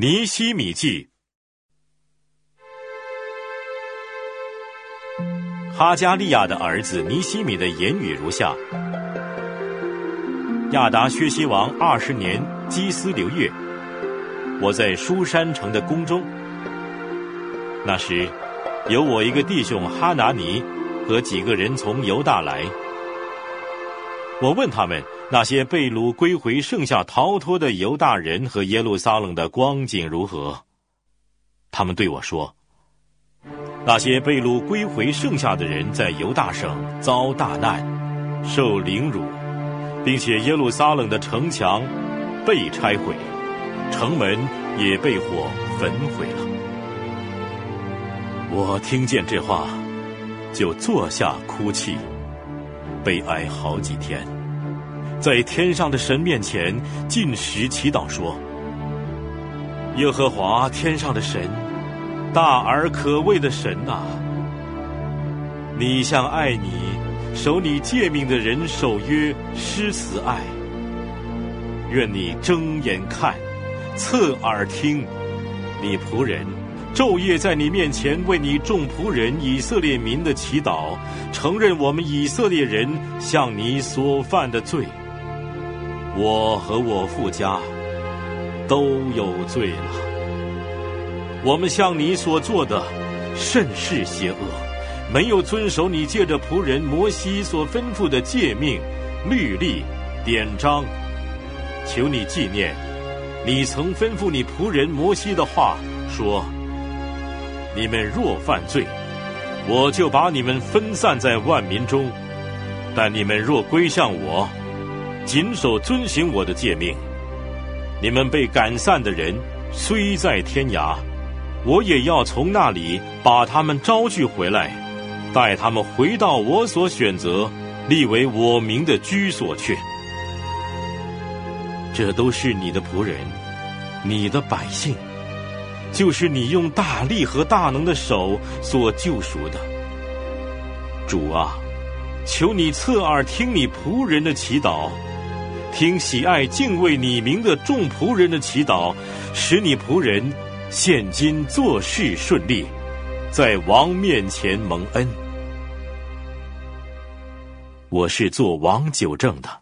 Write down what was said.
尼希米记。哈加利亚的儿子尼希米的言语如下：亚达薛西王20年基斯流月，我在书珊城的宫中。那时，有我一个弟兄哈拿尼和几个人从犹大来。我问他们那些被掳归回剩下逃脱的犹大人和耶路撒冷的光景如何。他们对我说，那些被掳归回剩下的人在犹大省遭大难，受凌辱，并且耶路撒冷的城墙被拆毁，城门也被火焚毁了。我听见这话，就坐下哭泣，悲哀好几天，在天上的神面前禁食祈祷说，耶和华天上的神，大而可畏的神啊，你向爱你守你诫命的人守约施慈爱，愿你睁眼看，侧耳听，你仆人昼夜在你面前为你众仆人以色列民的祈祷，承认我们以色列人向你所犯的罪。我和我父家都有罪了，我们向你所做的甚是邪恶，没有遵守你借着仆人摩西所吩咐的诫命、律例、典章。求你纪念你曾吩咐你仆人摩西的话，说，你们若犯罪，我就把你们分散在万民中，但你们若归向我，谨守遵行我的诫命，你们被赶散的人虽在天涯，我也要从那里把他们招聚回来，带他们回到我所选择立为我名的居所去。这都是你的仆人，你的百姓，就是你用大力和大能的手所救赎的。主啊，求你侧耳听你仆人的祈祷，听喜爱敬畏你名的众仆人的祈祷，使你仆人现今做事顺利，在王面前蒙恩。我是做王九正的。